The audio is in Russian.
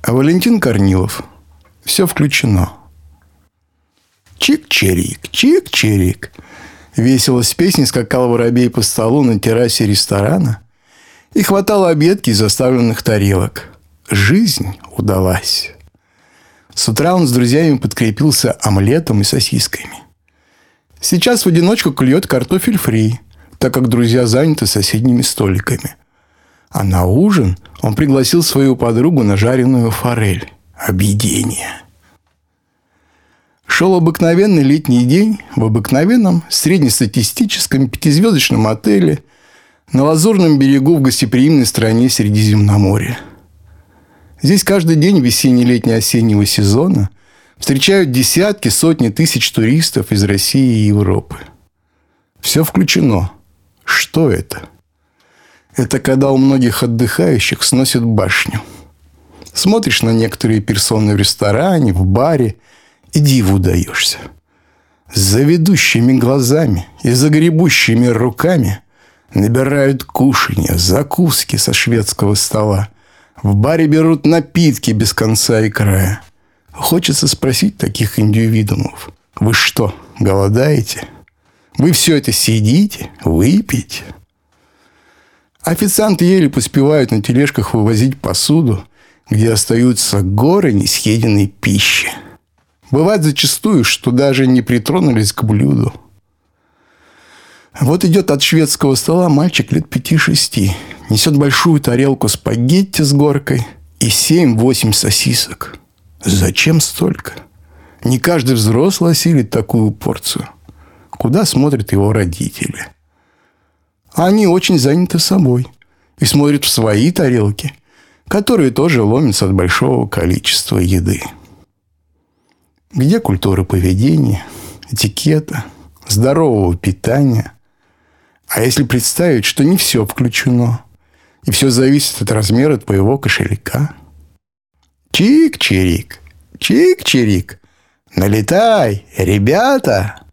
А Валентин Корнилов. Все включено. Чик-чирик, чик-чирик. Весело с песней скакал воробей по столу на террасе ресторана и хватал обедки из оставленных тарелок. Жизнь удалась. С утра он с друзьями подкрепился омлетом и сосисками. Сейчас в одиночку клюет картофель фри, так как друзья заняты соседними столиками. А на ужин он пригласил свою подругу на жареную форель. Объедение. Шел обыкновенный летний день в обыкновенном среднестатистическом пятизвездочном отеле на Лазурном берегу в гостеприимной стране Средиземноморья. Здесь каждый день весенне-летне-осеннего сезона встречают десятки, сотни тысяч туристов из России и Европы. Все включено. Что это? Это когда у многих отдыхающих сносит башню. Смотришь на некоторые персоны в ресторане, в баре, и диву даешься. С заведущими глазами и загребущими руками набирают кушанья, закуски со шведского стола. В баре берут напитки без конца и края. Хочется спросить таких индивидуумов: вы что, голодаете? Вы все это сидите, выпьете? Официанты еле поспевают на тележках вывозить посуду, где остаются горы несъеденной пищи. Бывает зачастую, что даже не притронулись к блюду. Вот идет от шведского стола мальчик лет 5-6. Несет большую тарелку спагетти с горкой и 7-8 сосисок. Зачем столько? Не каждый взрослый осилит такую порцию. Куда смотрят его родители? Они очень заняты собой и смотрят в свои тарелки, которые тоже ломятся от большого количества еды. Где культура поведения, этикета, здорового питания? А если представить, что не все включено, и все зависит от размера твоего кошелька? Чик-чирик, чик-чирик, налетай, ребята!